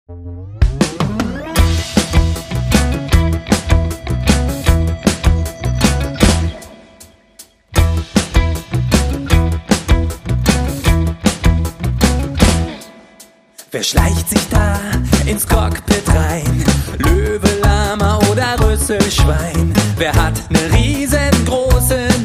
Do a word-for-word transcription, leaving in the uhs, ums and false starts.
Wer schleicht sich da ins Cockpit rein? Löwe, Lama oder Rüsselschwein? Wer hat ne riesengroße